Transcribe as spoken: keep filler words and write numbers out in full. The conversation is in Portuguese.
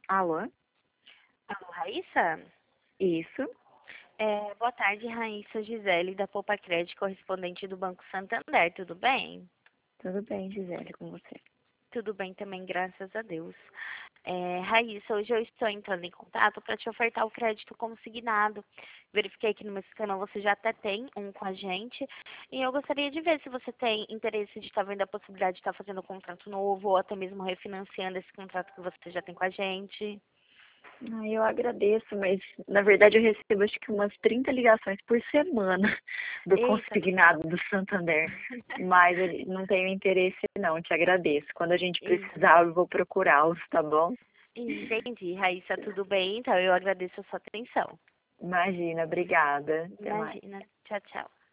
Alô? Alô, Raíssa? Isso, É, boa tarde, Raíssa Gisele, da Poupa Crédito, correspondente do Banco Santander, tudo bem? tudo bem, Gisele, com você? Tudo bem também, graças a Deus. É, Raíssa, hoje eu estou entrando em contato para te ofertar o crédito consignado. Verifiquei que no meu sistema você já até tem um com a gente. E eu gostaria de ver se você tem interesse de estar vendo a possibilidade de estar fazendo um contrato novo ou até mesmo refinanciando esse contrato que você já tem com a gente. Ah, eu agradeço, mas na verdade eu recebo acho que umas trinta ligações por semana do Eita, consignado do Santander, mas eu não tenho interesse não, te agradeço. Quando a gente eita. precisar, eu vou procurá-los, tá bom? Entendi, Raíssa, tudo bem? Então eu agradeço a sua atenção. Imagina, obrigada. Até mais. Imagina. Tchau, tchau.